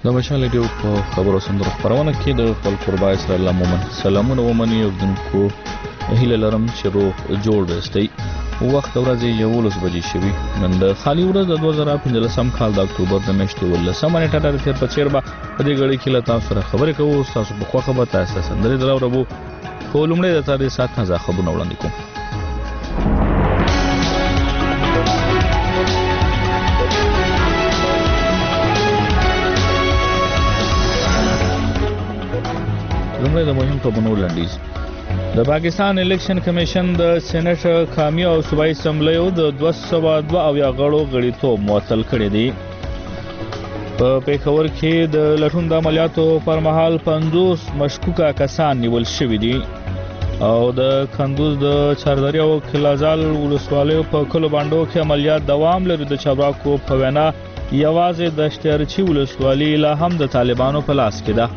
د مشال ریډیو په خبرو سندرو خبرونه کې د خپل قربا اسرائیل مومن سلامونه ومني او دونکو هیله لرم چې روغ جوړ وستئ. وخت ورځې 11 بجې شوي. نن د خالي ورځ د 2015 کال د اکتوبر د میاشتې 18 نیټه د تیر په چیر به په دې غړي کې له تاسو سره خبرې کوو. تاسو په خوښه به تاسو سندرې دراوړو. خو لومړی د تاریخ سات نه خبرونه وړاندې کوم. لومړی د مهم خبرونو لاندیز. د پاکستان الیکشن کمیشن د سېنات قومي او صوبایي اسمبلیو د 202 غړو غړیتوب معطل کړی دی. په پیښور کې د لټون د عملیاتو پر مهال 50 مشکوکه کسان نیول شوي دي او د کندوز د چاردري او کلازال ولسوالیو په کلو باندو کې عملیات دوام لري. د چابراکو په وینا یوازې د شترچی ولسوالي لا هم د طالبانو په لاس کې ده.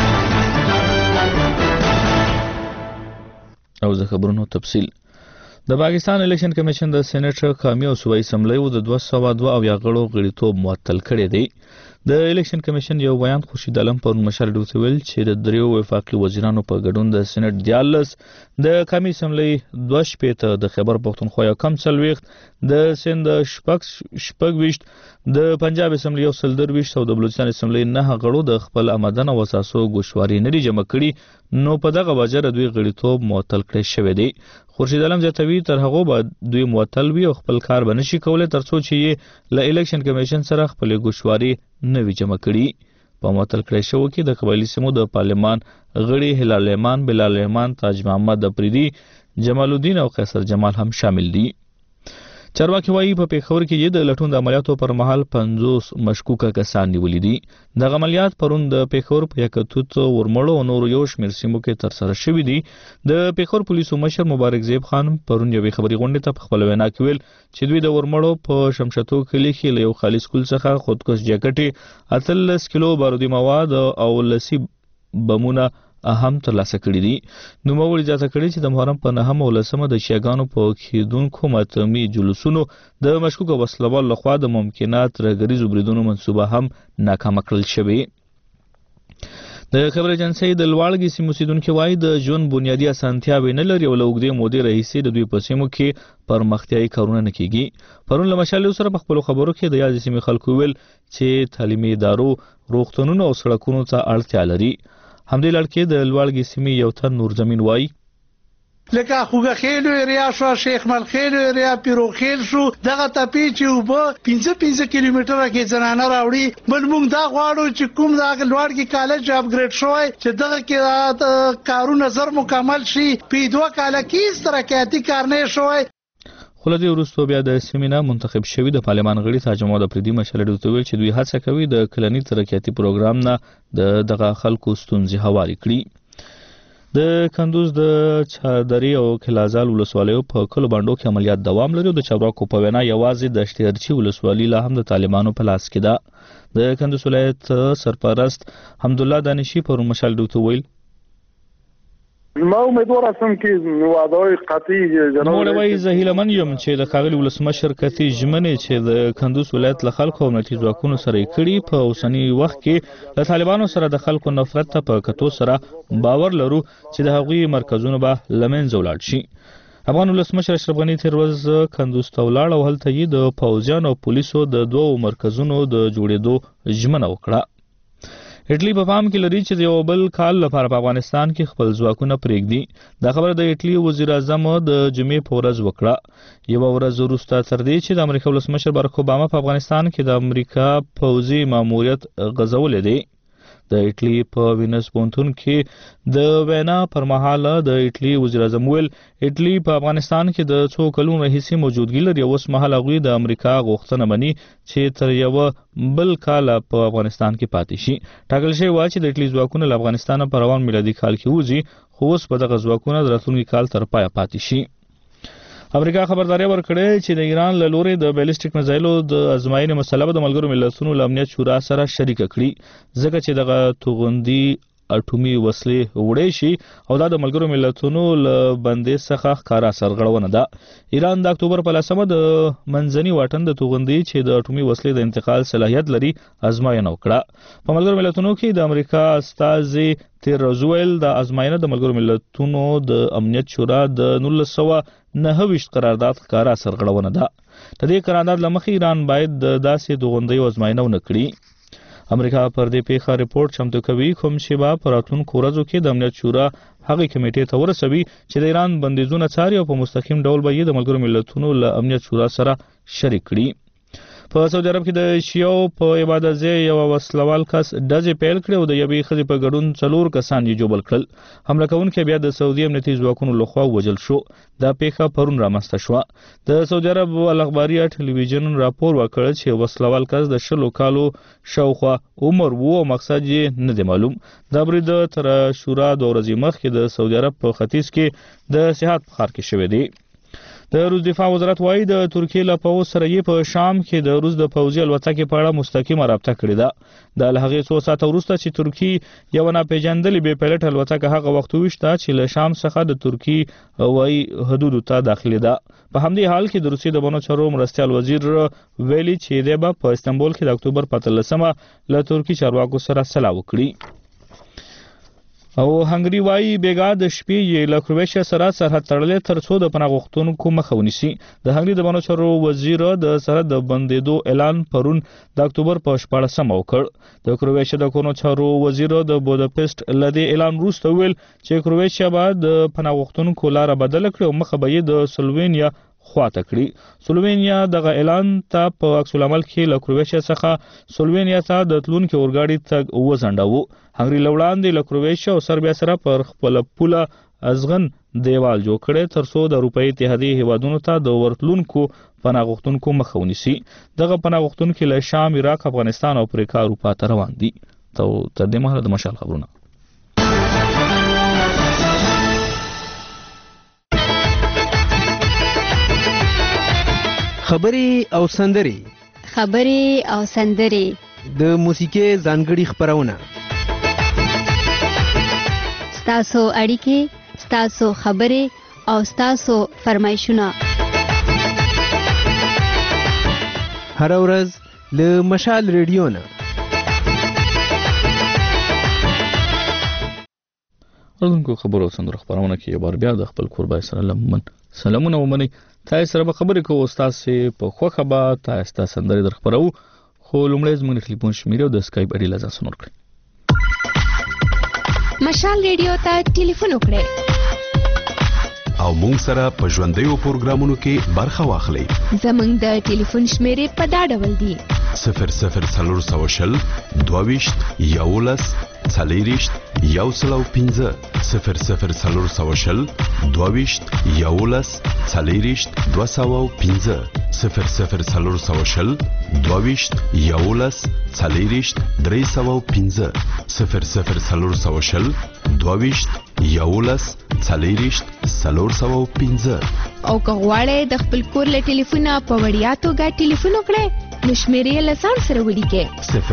او د خبرونو تفصیل. د پاکستان الیکشن کمیشن د سېنات قومي او صوبایي اسمبلیو د 202 غړو غړیتوب معطل کړی دی. د الیکشن کمیشن یو بیان خورشید عالم پر مشر ډوته ویل چې د دریو وفاقي وزیرانو په ګډون د سېنات 14 د قومي اسمبلی 2 د خیبر پختونخوا یو کم څلويخت د سند شپږ د پنجاب اسمبلی 120 او د بلوچستان اسمبلی 9 غړو د خپل آمدن او اساسو ګوشواري نه جمع کړي. نو په دغه وجه دوی غړیتوب معطل کړی شوی دی. خورشید عالم زیاتوي تر هغه بعد دوی معطل وي او خپل کار بنشي کولای ترڅو چې له الیکشن کمیشن سره خپل ګوشواري نوی جمع کړي. په معطل کړی شو کې د قبایلی سیمو د پارلمان غړي هلال رحمان، بلال رحمان، تاج محمد افریدي، جمال الدین او قیصر جمال هم شامل دي. چارواکي وايي په پیښور کې د لټون د عملیاتو پر مهال 50 مشکوکه کسان نیولې دي. د عملیات پرون د پیښور په یکتوت ورمړو او نور یو شمېر سیمو کې تر سره شوې دي. د پیښور پولیسو مشر مبارک زیب خان پرون یوې خبري غونډې ته په خپل وینا کې ویل چې دوی د ورمړو په شمشتو کلی کې له یو خالي سکول څخه خودکش جاکټي 13 کیلو بارودي مواد او لسی بمونه اهم ترلاسه کړي دي. نو موږ اجازه کړی چې د محرم په 9 او 10 د شیګانو په کېدونکو ماتمي جلوسونو د مشکوکه وسلوال لخوا د ممکنات رګریزو بریدونو منصوبه هم ناکام کړل شوې. د خبر ایجنسی د لوړګي سیمو سیدونکو وایي د ژوند بنیادی اسانتیاوې نه لري او له اوږدې مودې راهیسې د دوی په سیمو کې پرمختیايي کارونه نه کیږي. پرون له مشالو سره په خپل خبرو کې د یاد سیمې خلکو ویل چې تعلیمي ادارو، روغتونونو او سړکونو ته اړتیا لري. همدې لړ کې د لوړګي سیمې یو تن نور زمين وایي لکه خوګه خېلو ایریا شو، شیخ مل خېلو ایریا، پیرو خېل شو، دغه تپی چې وبو 15 کیلومتره کې زنانه راوړي. بل موږ دا غواړو چې کوم دا لوړګي کالج اپګریډ شوی چې دغه کې کارونه زر مکمل شي. په 2 کال کې ترقیاتي کار نه شوی. خلدي ورستو بیا د سیمینا منتخب شوی د پارلمان غړي تاج محمد افریدي مشر ډوته ویل چې دوی هڅه کوي د کلنی ترقیاتي پروګرام نه دغه خلکو ستونزې هواري کړي. د کندوز د چاردري او کلازال ولسوالیو په کلو باندو کې عملیات دوام لري. د چابراکو په وینا یوازې د شترچی ولسوالي لا هم د طالبانو په لاس کې ده. د کندوز ولایت سرپرست حمدالله دانشي پر مشال ډوته ویل ما امیدوار هستم که وعده‌های قطعی جناب مولوی زهیلمن یم چې د خاغلی ولسمشر کتی ژمنې چې د کندوز ولایت له خلکو او نتیجو ځواکونو سره کړي په اوسنی وخت کې له طالبانو سره د خلکو نفرت ته په کتو سره باور لرو چې د هغوی مرکزونه به لمنځه ولاړ شي. افغان ولسمشر اشرف غنی تیر ورځ کندوز ته ولاړ او هلته یې د پوځیان او پولیسو د 2 مرکزونو د جوړېدو ژمنه وکړه. اټلی په پام کې لري چې د یو بل کال لپاره په افغانستان کې خپل ځواکونه پرېږدي. دا خبره د اټلی وزیر اعظم د جمعې په ورځ وکړه. یو ورځ وروسته تر دې چې د امریکا ولسمشر باراک اوباما په افغانستان کې د امریکا پوځي ماموریت غځولې دی. د اټلی په وینس پونتون کې د وینا پر مهال د اټلی وزیر اعظم ویل اټلی په افغانستان کې د 2 کلونو راهیسې موجودګي لري او اوس مهال هغوی د امریکا غوښتنه مني چې تر یو بل کال په افغانستان کې پاتې شي. ټاکل شوی و چې د اټلی ځواکونه له افغانستان په روان میلادي کال کې وځي، خو اوس په دغه ځواکونه د راتلونکي کال تر پایه پاتې شي. امریکا خبرداري ورکړې چې د ایران له لوري د بیلسټیک میزایلو د ازمایښت مسله به د ملګرو ملتونو له امنیت شورا سره شریک کړي ځکه چې دغه توغندي اټومي وسلې وړې شي او دا د ملګرو ملتونو له بندیز څخه ښکارا سرغړونه ده. ایران د اکتوبر په 10 د منځني واټن د توغندي چې د اټومي وسلې د انتقال صلاحیت لري ازموینه وکړه. په ملګرو ملتونو کې د امریکا استازي تیرزویل د ازموینه د ملګرو ملتونو د امنیت شورا د 1929 قرارداد ښکارا سرغړونه ده. د دې قرارداد لمخې ایران باید د داسې توغندي ازموینه ونه کړي. امریکا پر دې پیښه ریپورت چمتو کوي کوم چې به په راتلونکو ورځو کې د امنیت شورا هغه کمیټې ته ورسوي چې د ایران بندیزونه څاري او په مستقیم ډول به یې د ملګرو ملتونو له امنیت شورا سره شریک کړي. په سعودي عرب کې د شیعو په عبادت ځای یو وسلوال کس ډزې پیل کړې او د یوې ښځې په ګډون 4 کسان یې جوبل کړل. حمله کوونکی بیا د سعودي امنیتي ځواکونو لخوا وژل شو. دا پیښه پرون رامنځته شوه. د سعودي عرب الاخباريه ټلویزیون راپور ورکړ چې وسلوال کس د 20 کالو شاوخوا عمر وو او مقصد یې نه دی معلوم. دا برید تر شورا د ورځې مخکې د سعودي عرب په ختیځ کې د سیاحت په ښار کې شوی دی. د روس دفاع وزارت وايي د ترکیې له پوځ سره یې په شام کې د روس د پوځي الوتکې په اړه مستقیمه رابطه کړې ده. د هغې څو ساعته وروسته چې ترکیې یو ناپېژندلې بې پیلوټ الوتکه هغه وخت وویشته چې له شام څخه د ترکیې هوایي حدودو ته داخلي ده. په همدې حال کې د روسیې د بنو چارو مرستیال وزیر ویلي چې دی به په استانبول کې د اکتوبر په 13 له ترکي چارواکو سره سلا وکړي. او هنګري وايي بیګا د شپې یې له کروشیا سره سرحد تړلې تر څو د پناه غوښتونکو مخه ونیسي. د هنګري د بنو چارو وزیر د سرحد د بندیدو اعلان پرون د اکتوبر په 14 وکړ. د کروشیا د بنو چارو وزیر د بوداپست لدی اعلان وروسته ویل چې کروشیا به د پناه غوښتونکو لار بدل کړي او مخه به یې د سلووینیا خواته کړي. سلووینیا دغه اعلان ته په عکس العمل کې له کروشیا څخه سلووینیا ته د تلونکو اورګاډي تګ وځنډاوه. هنګري لوړاندې له کروشیا او سربیا سره پر خپل پوله ازغن دیوال جوړ کړي تر څو د اروپאי اتحادیې هیوادونو ته د ورتلونکو پناه غوښتونکو مخه ونیسي. دغه پناه غوښتونکي له شام، عراق، افغانستان او افریقا اروپا ته روان دي. تر دې مهاله د مشال خبرونه. خبرې او سندرې د موسیقي ځانګړي خبرونه. ستاسو اړیکې، ستاسو خبرې او ستاسو فرمایشونه هر ورځ له مشال ریډیو نه. اردوونکو خبرو او سندرو خبرونه کې یو بار بیا د خپل کوربای سره لمن سلامونه ومني. تاسو سره به خبرې کوو تاسو په خوخه به تاسو سندرې در خبرو خو لومړی زموږ ټلیفون شمیره د اسکایپ اړیلا ځان نور کړئ. مشال ریډیو ته ټلیفون وکړئ او مونږ سره په ژوندیو پروګرامونو کې برخه واخلئ. زموږ د ټلیفون شمیرې په دا ډول دي: 0040 22 11 40 105 0040 22 11 40 205 0040 22 11 40 305 0040 22 11 40 305. او که غواړئ د خپل کور له ټلیفونه په وړیا توګه ټلیفون وکړئ نو شمیرې له ځان سره ولیکئ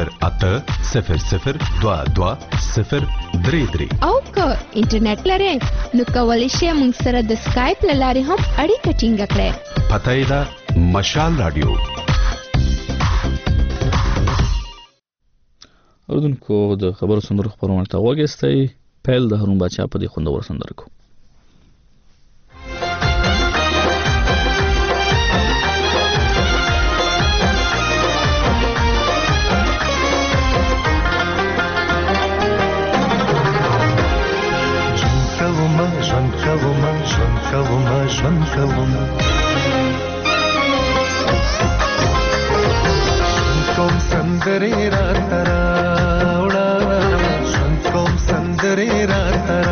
0800 22 033. او که انټرنیټ لرئ نو کولی شئ موږ سره د سکایپ له لارې هم اړیکه ټینګه کړئ. پته یې ده مشال رادیو. اردوونکو د خبرو سندرو خبرونه ته وګورئ. پیل د هارون بادشاه په دې خوندور سندره کو. کوم سندرې را تراوړه ژوند کوم سندرې را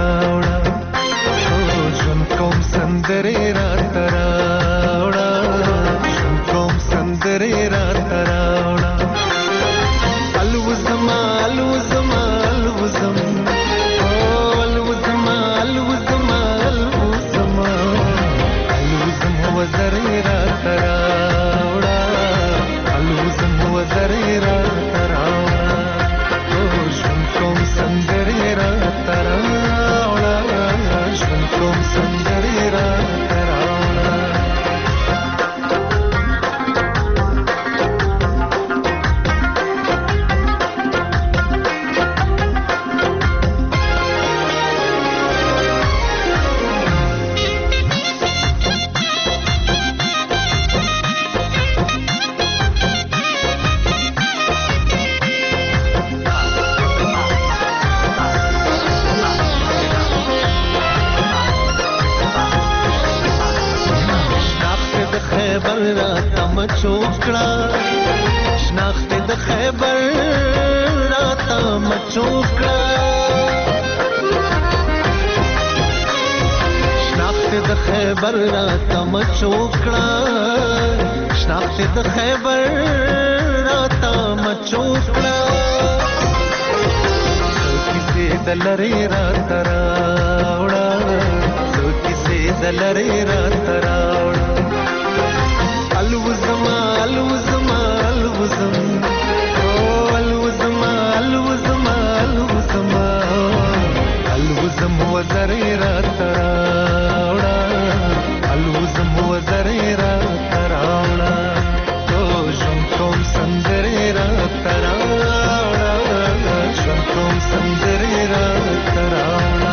تراوړه ژوند کوم سندرې را تراوړه ژوند کوم سندرې را تراوړه الوزما الوزما الوزم الوزما الوزما الوزما الوزم وزرې را تراوړه الوزم وزرې را تراوړه ژوند کوم سندرې را مچوکړه شناخت د خیبر راته مچوکړه شناخت د خیبر راته مچوکړه شناخت د خیبر راته مچوکړه کیسې د لری راته راوړه کیسې د لری راته راوړه الوزما الوزما الوزم او الوزما الوزما الوزما الوزم وزری راته راوړه الوزم وزری راته راوړه او ژوند کوم سندرې راته راوړه ژوند کوم سندرې راته راوړه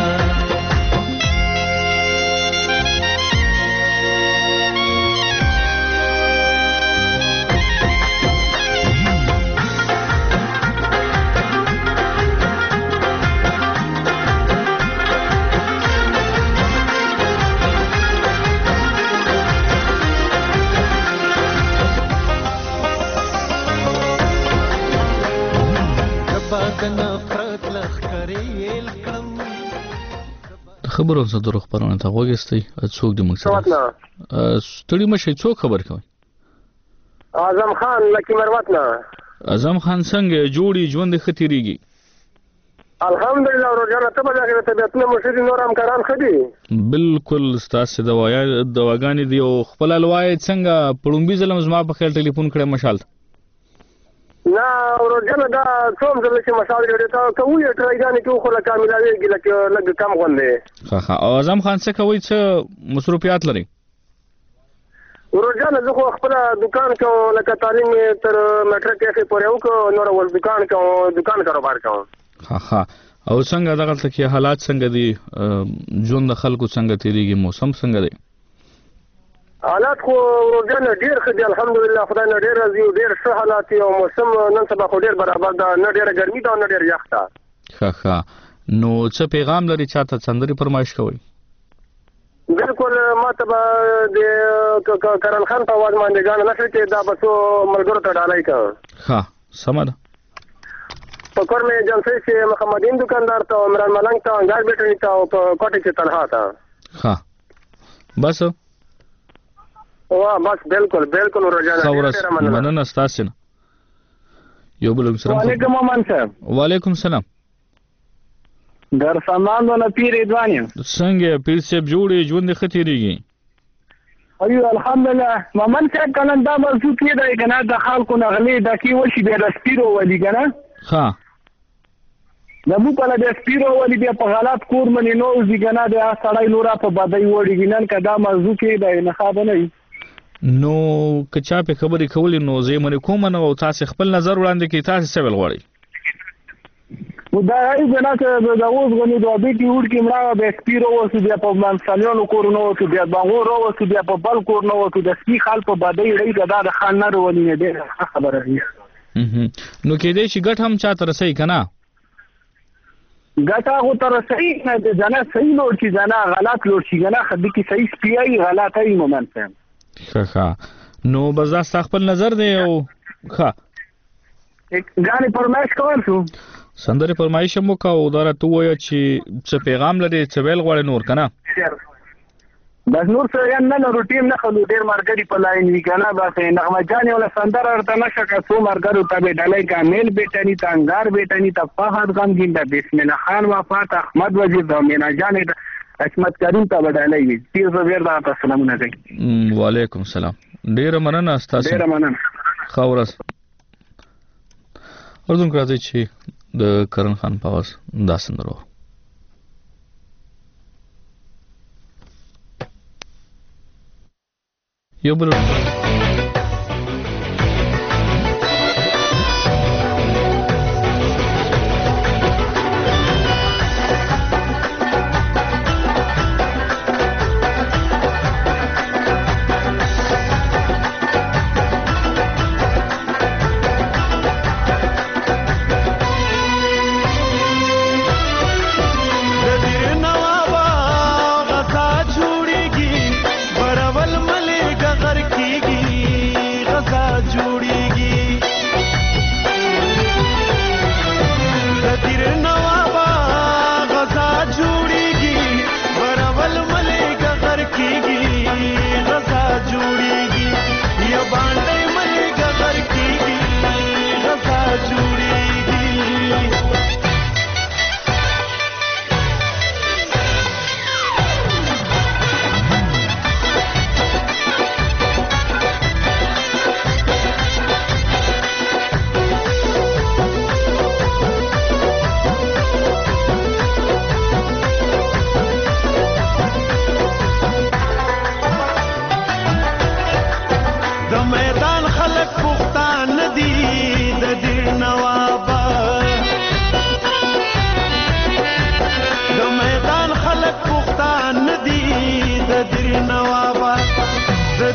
خبرو څه درو خبرونه ته وګستئ څوک د موږ سره ستړي مشه څوک خبر کوي اعظم خان لکی مروتنا اعظم خان څنګه جوړي ژوند ختیریږي الحمدلله ورجانه ته به دا طبيعتونه مشري نور همکاران خدي بالکل ستاسو دواګانې دی او خپل الوای څنګه پړومبي ظلم زما په خیال ټلیفون کړه مشال نه ورجانه دا څوم ځل چې مشال لري تا کوي ټرایګانې کې خو لا کاملایږي لکه کم غوندې ها اعظم خان څه کوي څه مصروفیات لري ورجانه زه خو خپل دکان کوم لکه تعلیم تر میټرک کې پورې وکړ نور ول دکان کاروبار کوم ها او څنګه دغه کې حالات څنګه دي ژوند خلکو څنګه تیریږي موسم څنګه دی حالات خو ورجانه ډیر ښه دي الحمدلله خدای نه ډیر راضي ډیر ښه حالات او موسم نن سبا خو ډیر برابر ده نه ډیر ګرمي ده نه ډیر یخ ده ها نو څه پیغام لري چاته څندري فرمایش کوي بالکل ما ته د کرن خان په आवाज باندې غاڼه نشي چې دا بسو ملګرو ته ډالای کا ها سمه پکور میں جنسے سے محمدین دکاندار تا عمران ملنگ تا انگار بیٹری تا کوٹے سے تنہا تا ہاں بس واہ بس بالکل رجانا خورس منن استاسن یو بلوم سلام وعلیکم امان صاحب وعلیکم السلام در سامان ولا پیر ادوانی څنګه پیر صاحب جوړي ژوند ختیریږي ایو الحمدلله مامن صاحب کله دا موضوع کې دا کنه د خلکو نغلي د کی وشي به رسپیرو ولي کنه ها د مو کله د سپیرو ولې بیا په غلط کور منی نو ځګنه د سړی نورا په بدای وړي ګنن کدا موضوع کې د نه خابه نه نو کچا په خبرې کولې نو زه منې کوم نو تاسو خپل نظر وړاندې کې تاسو څه ول غواړي دا ای جنا چې د اوس غني د بیٹي وړ کې مړه د سپیرو وسو بیا په منځلونو کور نو وسو بیا باغور وسو بیا په بل کور نو وسو د سپی خال په بدای لري دا د خان نه ونی نه دی خبره هي نو کې دې چې ګټ هم چاته رسي کنه ګټه هو تر صحیح نه ده جنا صحیح لور چې جنا غلط لور چې جنا خدي کې صحیح سپیای غلطای مومنت ښه نو بس دا خپل نظر دی او ښه غانې فرمایش کول شو سندره فرمایش مو کا او دا ته وای چې څه پیغام لري څه ویل غواړي نور کنه بس نور څه نه نو ټیم نه خلو ډیر مارګری په لاین وی کنه بس نغمه جان ولا سندره ورته نشه کا څو مارګرو ته به ډلای کامل بیٹنی تانګار بیٹنی ته فهد غم ګیندا بسم الله خان وفات احمد وزیر د مینا جان عصمت کریم ته ډلای وی تیر زویر دا السلام علیکم وعلیکم السلام ډیر مننه استاد ډیر مننه خورس اردن راځي چې د کرن خان پاوس دا سندرو یو بل جوړيږي برول ملي غر کیږي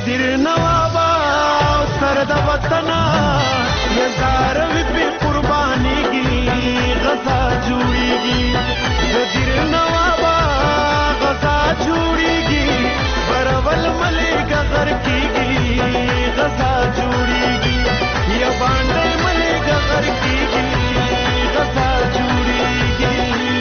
دیر نوابا سر د وطن نظر وی په قربانیږي غزا جوړیږي دیر نوابا غزا جوړیږي برول ملک غر کیږي غزا جوړیږي یا باندې ملک غر کیږي غزا جوړیږي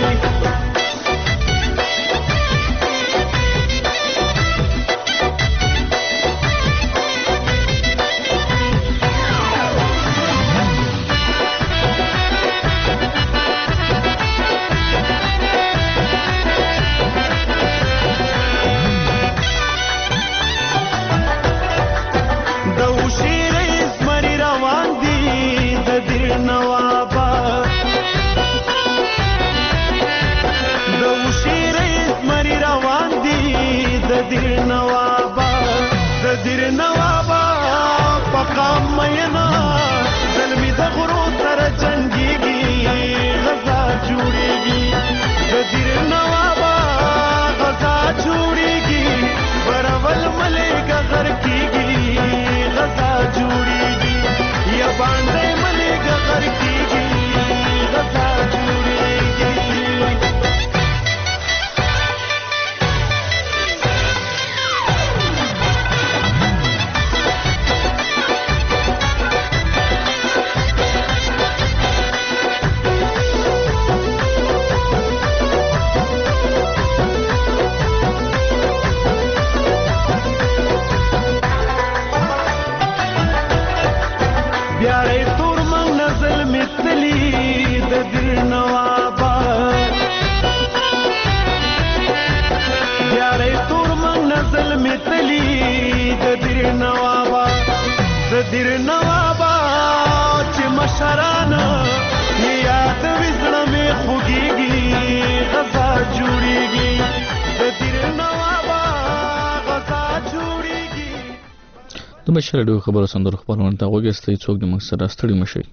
د مشر ډیو خبرو سندرو خبرونه ته وګورئ څوک د موږ سره ستړي مشي.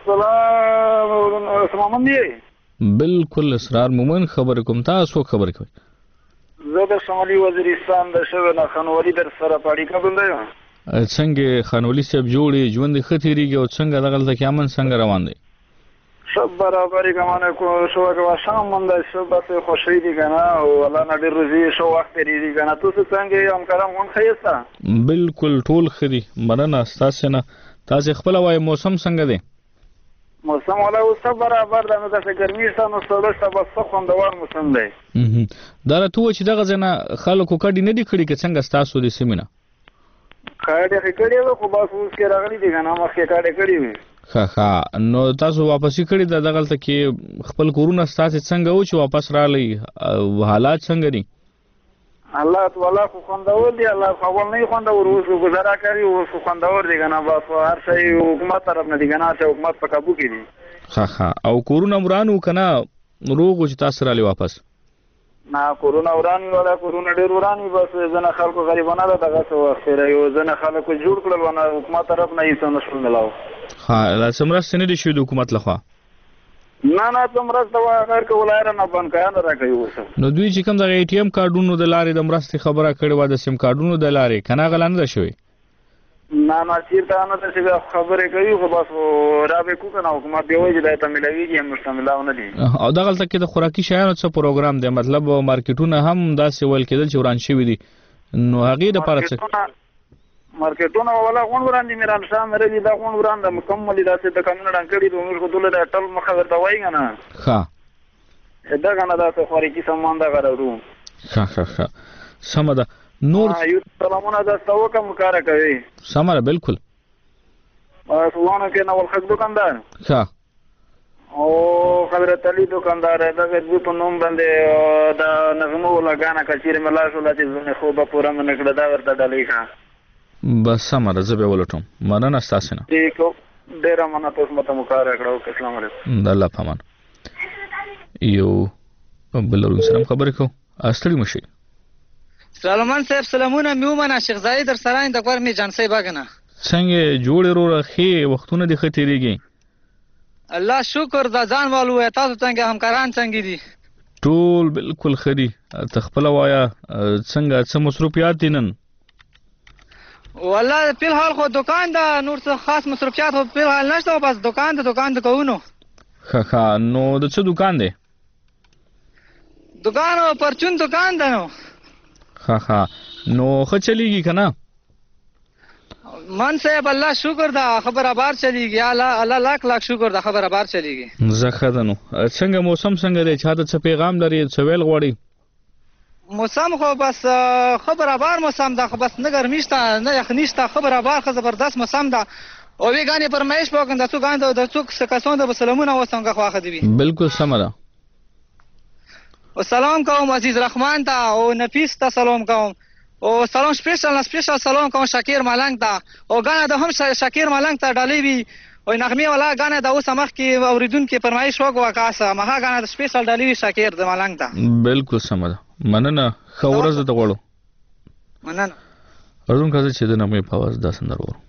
السلام علیکم. بالکل اسرار مومن خبر کوم تاسو خبر کوي. زه د شمالي وزیرستان د شوه خانوالي در سره پاړی کوم دی. څنګه خانوالي صاحب جوړي ژوند خطرېږي او څنګه دغه ځکه امن څنګه روان دی؟ سب برابرې کومه کو شو که شام مند شو به خوشی دي کنه او الله نبی روزي شو وخت لري کنه تاسو څنګه هم کارم هم خیسته بالکل ټول خدي مننه تاسو نه تاسو خپل وای موسم څنګه دی؟ موسم ولا اوس برابر ده نو د ګرمي سره سره بس خوندور موسم دی. دا راته چې دغه ځنه خلکو کډی نه دی کړی که څنګه تاسو د سیمینه کډی کړی خو بس اوس کې راغلي دي کنه مخکې کډی کړی وي. ها نو تاسو واپس کړی د دغلته کې خپل کورونه تاسو څنګه و چې واپس رالي حالات څنګه دي؟ الله تعالی خو خوندور دی الله خو نه خوندور اوس گزاره کوي اوس خوندور دی کنه بس هر شي حکومت طرف نه دی کنه چې حکومت په قابو کې دي. ها او کورونه مرانو کنه روغ چې تاسو رالي واپس نه کورونا ورانی ولا کورونا ډیر ورانی بس ځنه خلکو غریبانه دغه څه وخت یو ځنه خلکو جوړ کړل ونه حکومت طرف نه هیڅ نشول ملاو. ها لا سمرس نه دي شو د حکومت لخوا نه سمرس دا هر کولای نه بن کان راکوي اوس نو دوی چې کوم د ای ټی ایم کارډونو د لارې د مرستې خبره کړې و د سیم کارډونو د لارې کنه غلانه ده شوی نه چیرته نه څه خبرې کوي خو بس را به کو کنه حکومت دی وایي دا ته ملويږي هم مستملاو نه دي او دغه تل د خوراکي شیانو څه پروګرام دی مطلب مارکیټونه هم داسې ول کېدل چې وران شوی دي نو هغه د پاره څه مارکیټونه ولا غون وران دي میران شام لري دا غون وران د مکمل داسې د کمونه ډنګړي د موږ ټول د ټل مخه ورته وایي نه ها دا کنه دا څه خوراکي سامان دا غرو ها سمدا نور یو سلامونه دا څو کوم کار کوي سمره بالکل سوانه کې نو الخص دکاندار ها او حضرت علی دکاندار دا د په نوم باندې دا نغمو لګانا کچیر ملا شو لته زنه خو به پورا من کړه دا ورته ډالې ښه بس سمره زبې ولټم مننه تاسو نه ټیکو ډیر مننه تاسو مته مکار کړو السلام علیکم د الله پامان یو بلورون سلام خبرې کو استړي مشي سلمان صاحب سلامونه میومنه شیخ زاید در سراین د کور می جانسي باغنه څنګه جوړ وروره خې وختونه د خطرېږي الله شکر د ځان والو تاسو څنګه همکاران څنګه دي ټول بالکل خري تخپل وایا څنګه څه مصروفیات دي نن والله په الحال خو دکان دا نور څه خاص مصرفیات خو په الحال نشته بس دکان د کوونو ښه نو د څه دکان دی دکان پرچون دکان ده نو ښه نو ښه چلیږي که نه من صاحب الله شکر ده خبر آبار چلیږي الله لاک شکر ده خبر آبار چلیږي زه ښه ده نو څنګه موسم څنګه دی چا ته څه پیغام لري څه ویل غواړي موسم خو بس خبر آبار موسم ده خو بس نه ګرمي شته نه یخني شته خبر آبار خو زبردست موسم ده او وی غانې فرمایش وکړم د څو غان د څو کسان د سلامونه وسنګه خو اخدي وي بالکل سم ده او سلام کوم عزیز رحمان ته او نفیس ته سلام کوم او سلام سپیشل سلام کوم شاکر ملنګ ته او غانې د هم شاکر ملنګ ته ډالې وی او نغمه ولا غانې د اوس مخ کې اوریدونکو فرمایش وکړه کاسه مها غانې د سپیشل ډالې وی شاکر د ملنګ ته بالکل سم ده مننه ښه ورځ ته غواړو مننه ارزون کازه چې د نامې په आवाज دا سندره ورو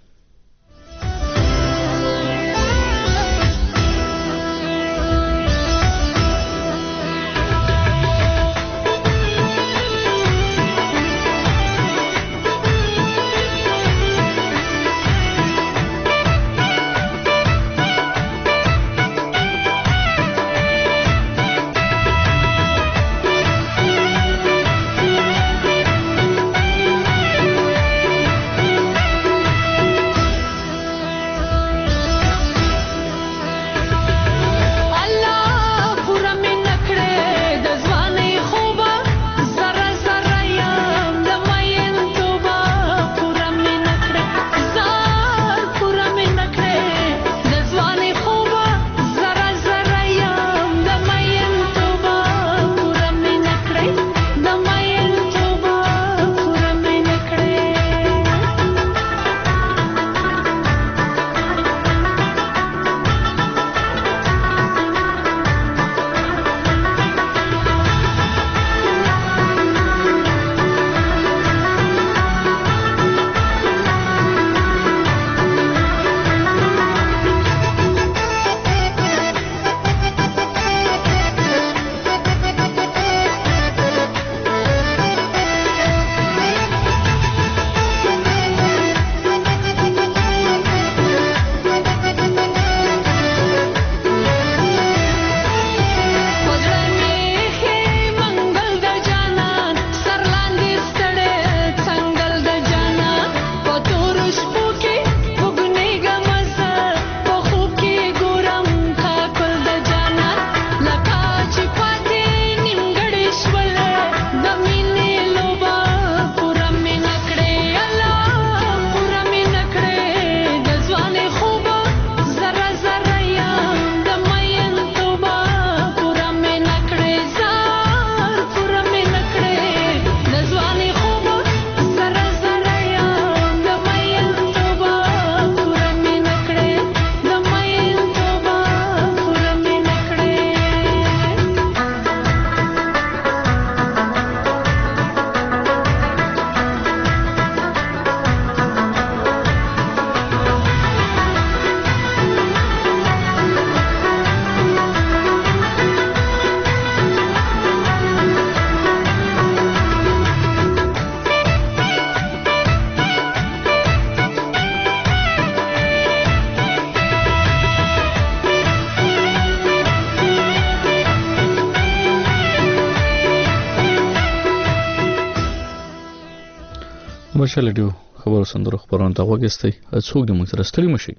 ماشاءالله ډیو خبرو سندرو خبرونه ته وګستئ څوک د موږ سره ستړي مشي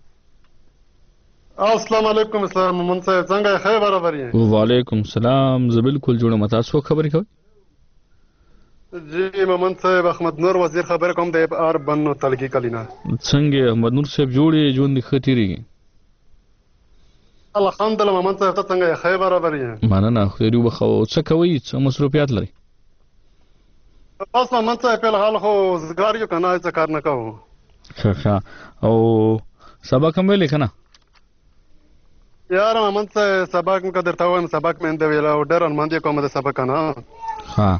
السلام علیکم اسلام مومن صاحب څنګه خیر برابر یې وعلیکم السلام زه بالکل جوړه متا څو خبرې کوي جی مومن صاحب احمد نور وزیر خبر کوم د ار بنو تلګي کلینا څنګه احمد نور صاحب جوړې ژوند خطرېږي الحمدلله مومن صاحب ته څنګه خیر برابر یې مننه خو دې وبخو څه کوي څه مصروفیات لري بس مومن صاحب په حال خو زګار یو کنه څه کار نه کوو ښه او سبق هم ویلې کنه یار مومن صاحب سبق مې قدر تا وایم سبق مې اند ویلا او ډېر انماندې کوم د سبق کنه ها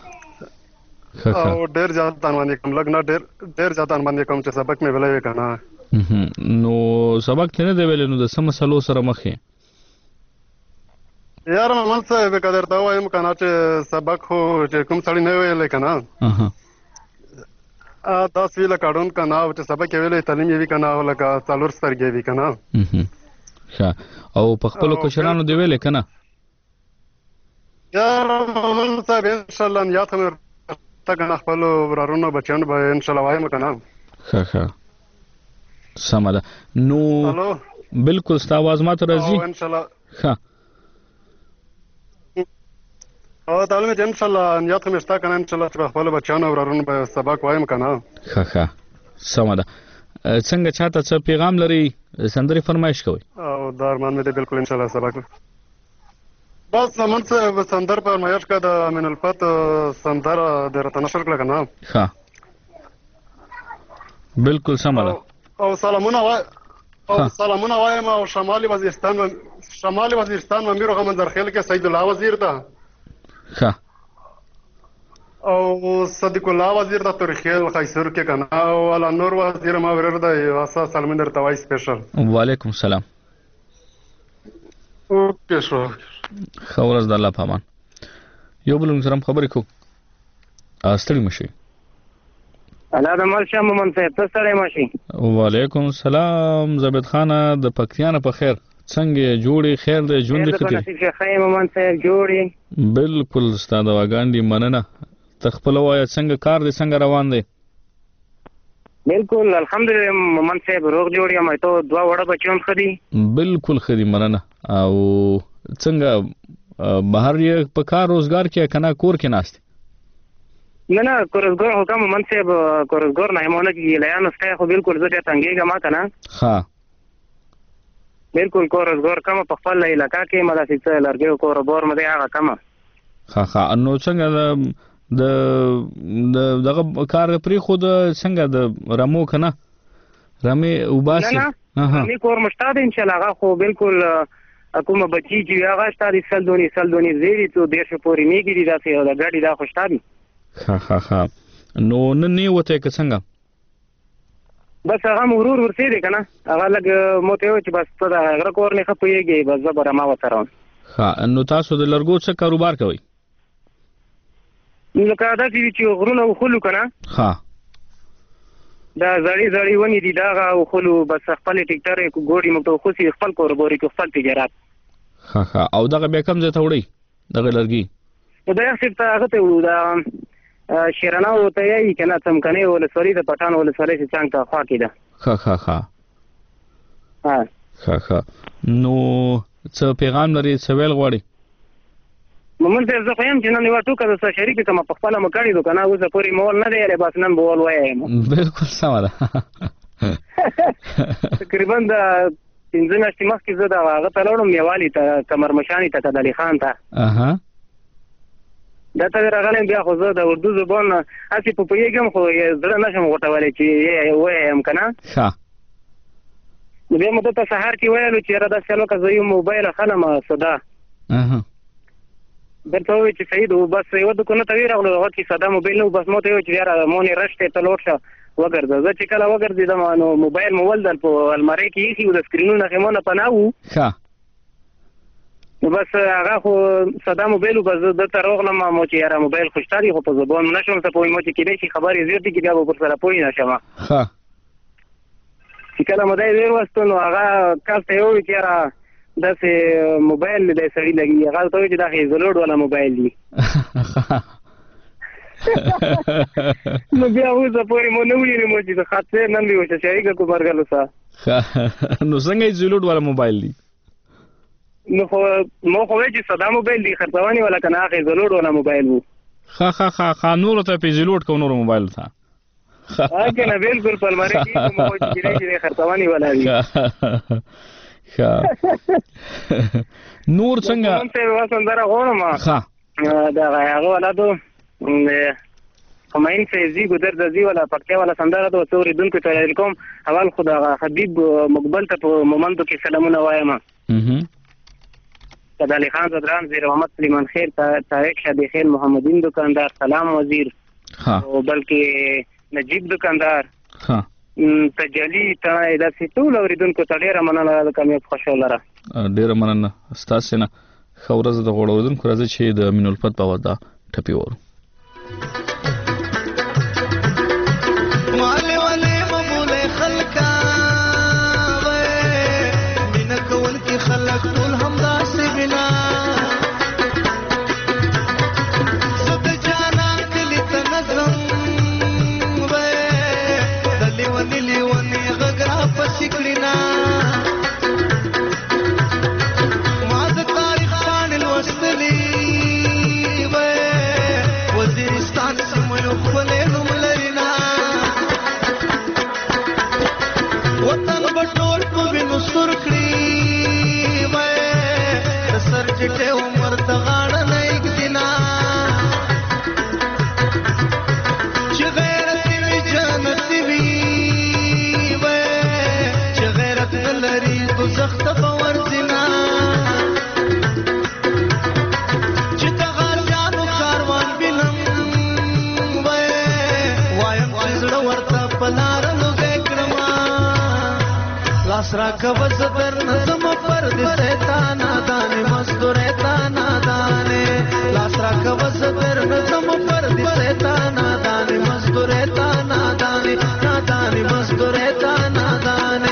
او ډېر ځات انماندې کوم لګنا ډېر ځات انماندې کوم چې سبق مې ویلې کنه نو سبق نه دی ویل نو د سم مسلو سره مخې یار مومن صاحب قدر تا وایم کنه چې سبق خو چې کوم سړی نه ویلې کنه 10 ویله کارون کنه او چې سبق ویلې تعلیم وی کنه او لکه څلور سترګې وی کنه ښه او په خپل کوشرانو دی ویلې کنه یا مومن صاحب ان شاء الله یا ته کنه خپل ورارونو بچیانو به ان شاء الله وایم کنه ښه سمه ده نو بالکل ستا आवाज ماته راځي ان شاء الله ښه او تعلیم ان شاء الله یا ته مستا کنه ان شاء الله خپل بچیانو ورارونو به سبق وایم کنه ښه سمه ده څنګه چاته څه پیغام لري سندري فرمایش کوي او دارمان مې بالکل ان شاء الله سبق بس من څه سندر فرمایش کا د امین الفت سندر د رتنشر کړه کنه ښه بالکل سمه ده او سلامونه وایم او شمالي وزیرستان امیر غمندر خیل کې سید الله وزیر ده ښه او صدیق الله وزیر د ترخیل خیسر کې کنه او ولا نور وزیر ما ورر د واسه سلمندر توای سپیشل وعلیکم السلام اوکې شو خورز د الله پامان یو بل سره خبرې کو استړي مشي الله د مال شاه مومن صاحب ته ستړی ماشي وعلیکم السلام زبید خانه د پکتیانه په خیر څنګه جوړي خیر د ژوند کې چې خیر مومن صاحب جوړي بالکل ستاسو د واګانډي مننه تخپل وای څنګه کار دې څنګه روان دی بالکل الحمدلله مومن صاحب روغ جوړي ما ته دوا وړه بچون خدي بالکل خدي مننه او څنګه بهر یې په کار روزګار کې کنه کور کې ناشته نه کورزګور حکم مومن صاحب کورزګور نه مونږ کې لیان استه خو بالکل زه ته تنګېګه ما کنه ها بالکل کورزګور کوم په خپل علاقہ کې مدافع څه لرګي کوربور مده هغه کوم ها نو څنګه د دغه کار پری خود څنګه د رمو کنه رمي وباسي رمي کور مشتاق ان شاء الله خو بالکل کومه بچی چې هغه ستاسو سلدونی زیری ته ډیر شو پوری میګی دا څه دا ګاډي دا خوشتابي ها نو نن وته که څنګه بس هغه مرور ورته دی کنه هغه لګ موته و چې بس ته هغه کور نه خپيږي بس زبر ما وترون ها نو تاسو د لرګو څه کاروبار کوئ نو کا دا چې غرونه وخلو کنه ها دا زړی ونی دي دا وخلو بس خپل ټیکټر ګوډي مو ته خو سي خپل کوربوري کو خپل تجارت ها او دغه به کم ځای ته وړي دغه لرګي دا یې څه هغه ته دا شیرانه وته یې کنه څمکنه ول سوري د پټان ول سوري چې څنګه خوا کېده ها نو څه پیغام لري څه ویل غواړي مومن ته زه خیم چې نن یو ټوکه د شریک کوم په خپل مکړی دو کنه اوسه پوری مول نه دی بس نن بول وایم بالکل سم ده تقریبا د 15 میاشتې مخکې زه دا هغه تلوړم یوالي ته کمر مشانی ته کدلی خان ته دا ته راغلم بیا خو زه د اردو زبان اسی په پیګم خو زړه نشم غټولې چې وایم کنه ښه بیا مو ته سحر کې ویلو چې را د سلو کا زې موبایل خلم صدا درته وی چې سید بس یو د کنه توی راغلو هغه کې صدا موبایل نو بس مو ته چې یاره مونږ راشته تلوړ شه وګرځه زه چې کله وګرځیدم نو موبایل مول دل په الماری کې هیڅ د سکرینونو خمونه پناو ښه نو بس هغه خو صدا موبایل بس د تروغلم مو چې یاره موبایل خوشتاري خو په زبون نشم ته پوي مو چې کله شي خبرې زیات دي کې بیا پر سره پوي نشم ها چې کله مدای ور وستو نو هغه کاسته یو چې یاره داسې موبایل دې سړی لګي هغه ته چې دا هی زلوډ ولا موبایل دی نو بیا وځه پوری مو نو ویری مو چې خاطر نن دی وشه شریک کو برګلو سا نو څنګه زلوډ ولا موبایل دی نو خو مو خو چې صدا موبایل دی خرڅوانی ولا کنه هغه زلوډ ولا موبایل وو ها نور ته په زلوډ کو نور موبایل تھا هغه نه بالکل په الماری کې مو چې خرڅوانی ولا دی نور څنګه مونږ ته وسندره غواړم ها دا هغه ولادو کومین فیزی ګدر د زی ولا پکې ولا سندره د توري دونکو ته کوم اول خدا حبیب مقبل ته په مومندو کې سلامونه وایم کدالی خان زدران زیر محمد سلیمان خیر طارق شادی خیر محمدین دکاندار سلام وزیر او بلکې نجیب دکاندار ها تجلی ته د سټول اوریدونکو ته ډیره مننه د کامیاب خوشاله را ډیره مننه ستاسو نه خورز د غوړودونکو راځي چې د امین الفت په ودا ټپی ور لاس را کب زبر نظم پرد سیتانا دانے مزدوریتا نادانے لاس را کب زبر نظم پرد سیتانا دانے مزدوریتا نادانے نادانے مزدوریتا نادانے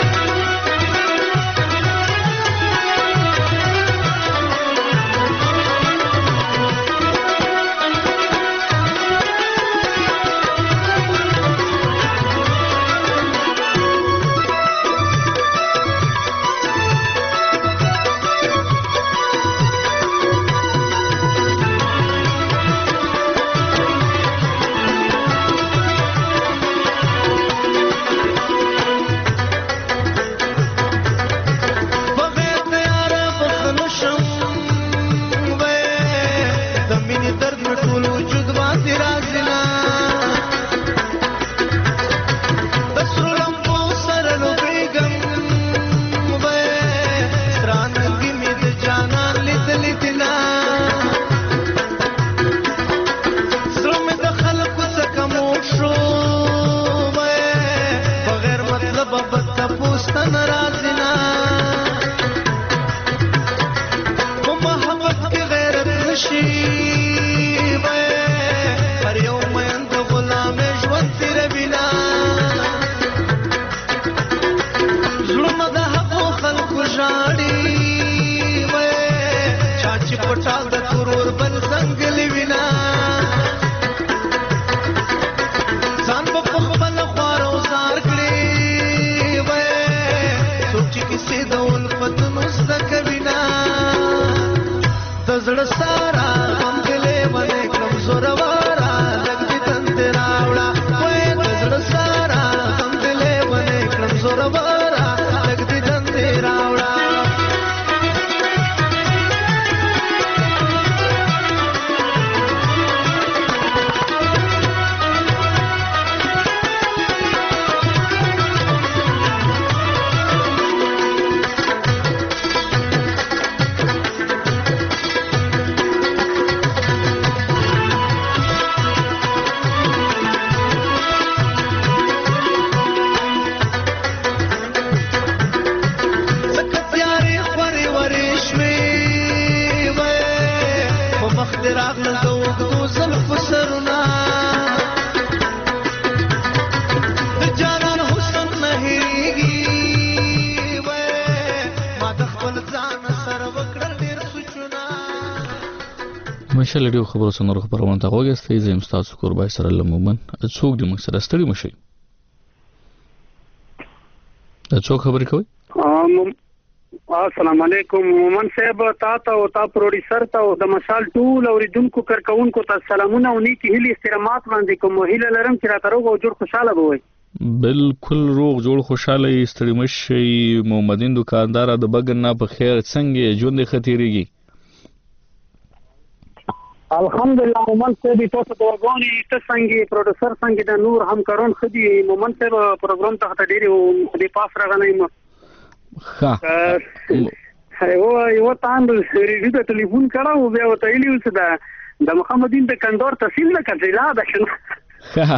مشال ډیو خبرو څنګه خبرونه تا وګستې زم تاسو قربای سره لمومن څوک دې موږ سره ستړي مشي څوک خبرې کوي السلام علیکم مومن صاحب تا او تا پروډوسر ته د مشال ټول اوریدونکو کارکونکو ته سلامونه او نیکی هیلې استرامات باندې کوم هیله لرم چې راته روغ او جوړ خوشاله وي بالکل روغ جوړ خوشاله استړي مشي محمدین دکاندار د بګن نه په خیر څنګه ژوند خطرېږي الحمدلله مومن صاحب تاسو ته وګورئ ته څنګه پروډوسر څنګه د نور همکاران خدي مومن صاحب پروګرام ته ډېر د پاس راغلی ها یو تاند ریډیو ته ټلیفون کړو بیا وته ویلو چې د محمدین د کندور تحصیل نه کړی دا شنو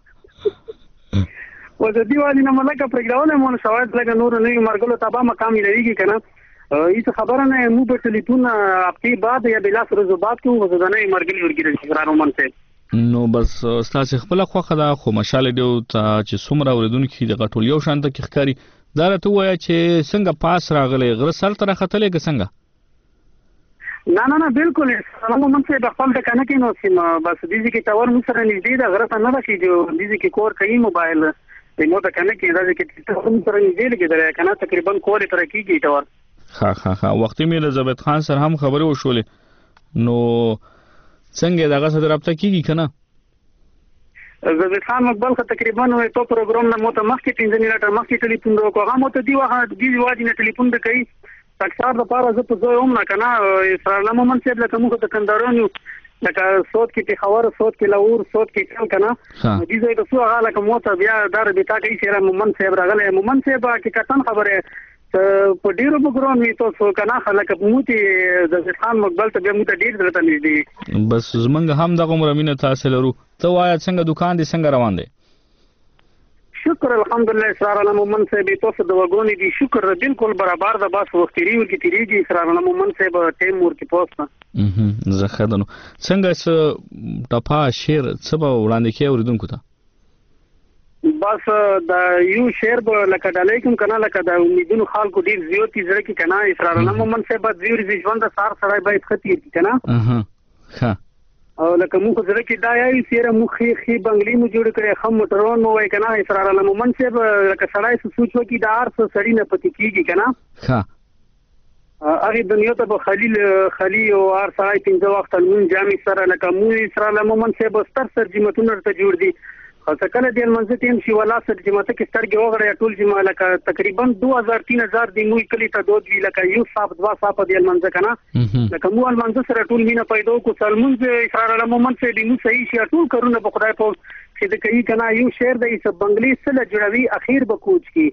و د دیوالي نه ملګری پرګراونه مون سواد لګ نور نه مرګلو تبا مقام لريږي کنه ایت خبره نه مو په ټلیفون اپتی بعد یا بلاس روزو بعد کو وزدانه مرګلی ورګی شکرانو منته نو بس تاسو خپل خوخه دا خو مشال دیو ته چې څومره اوریدونکو د غټول یو شانته کې ښکاری دا راته وایي چې څنګه پاس راغلی غره سر تر خطلې کې څنګه نه بالکل سلام منته د خپل د کنه کې نو سیمه بس دې کې تاور مو سره نږدې دا غره ته نه راکې جو دې کې کور کوي موبایل دې مو ته کنه کې دا کې تاسو سره نږدې لګي دا کنه تقریبا کور تر کېږي تاور ها وختي مې لزبت خان سره هم خبرې وشولې نو څنګه دغه سره رابطه کیږي کنه زبت خان مقبل خو تقریبا نو ته پروګرام نه مو ته مخکې 3 منټه مخکې ټلیفون وکړو هغه مو ته دی واه د واجی نه ټلیفون د کوي تکثر د پاره زه په زوی هم نه کنه اسرائیل مومن صاحب لکه موږ د کندارونو لکه صوت کې خبر صوت کې لور صوت کې کم کنه دې زه د سو هغه لکه مو ته بیا دار بیتا کوي چې مومن صاحب راغله مومن صاحب کې کتن خبره په ډیرو بګرون وی تاسو کنه خلک موتی د خان مقبل ته به موته ډیر درته نږدې بس زمنګ هم دغه مرمنه تاسو لرو ته وای څنګه دکان دې څنګه روان دی شکر الحمدلله اسرار الله مومن صاحب تاسو د وګونی دي شکر بالکل برابر د باس وختي ورکی تیریږي اسرار الله مومن صاحب ټیم ورکی پوسټ زه خدانو څنګه ټپا شیر څه به وړاندې کې اوریدونکو ته بس دا یو شعر به لکه ډالۍ کوم کنه لکه د امیدونو خلکو ډیر زیاتی زړه کې کنه اسرار الله مومن صاحب زیور ژوند سار سړی باید خطیر کی کنه ها او لکه موږ زړه کې دا یې سیره مخې خې بنگلي مو جوړ کړي خم موټرون مو وای کنه اسرار الله مومن صاحب لکه سړی سوچ وکي دا ارس سړی نه پتی کیږي کنه ها هغه دنیا ته به خلیل او ار سړی 15 وخت المون جامع سره لکه مو اسرار الله مومن صاحب ستر سرجمتونه ته جوړ دي خاصه کله د منځ ټیم شي ولا سرجمته کې سترګې وغړې ټول جما لکه تقریبا 2000-3000 دی مو کلی ته دوه وی لکه یو صاحب دوا صاحب د منځ کنه لکه مو منځ سره ټول مینه پیدا کو سلمون اسرار الله مومن صاحب مو صحیح شي ټول کارونه په خدای په چې د کوي کنه یو شعر د بنگلي سره جوړوي اخیر به کوچ کی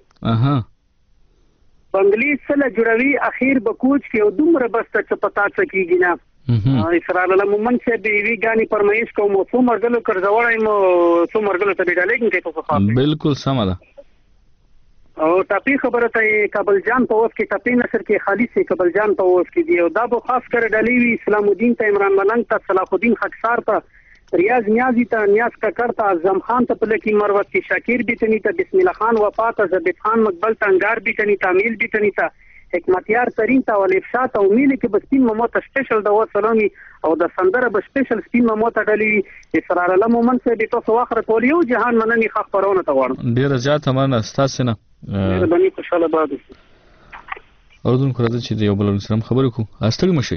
بنگلي سره جوړوي اخیر به کوچ کی او دومره بس ته پتا څه کیږي نه اسرار الله مومن صاحب وی غاني پرمایش کوم څو مرګلو کړځوړای مو څو مرګلو ته ډالۍ کې تاسو خاص بالکل سم ده او ټاپي خبره ته کابل جان په اوس کې ټاپي نشر کې خالص کابل جان په اوس کې دی او دا به خاص کر ډالۍ وی اسلام الدین ته عمران ملنګ ته صلاح الدین خاکسار ته ریاض نیازی ته نیاز ککر ته اعظم خان ته پلکی مروت کې شاکر بیتنی ته بسم الله خان وفات ته زبید خان مقبل ته انګار بیتنی ته امیل بیتنی ته حکمتیار ترین ته ولفشا ته امید کې بسپین مموت سپیشل د وسلامي او د سندره به سپیشل سپین مموت ډالۍ اسرار الله مومن صاحب تاسو واخره کول یو جهان منني خخ پرونه ته وړم ډیر زیات مننه تاسو نه باندې خوشاله باد اردن کړه چې یو بل سره خبرې کو استړي مشي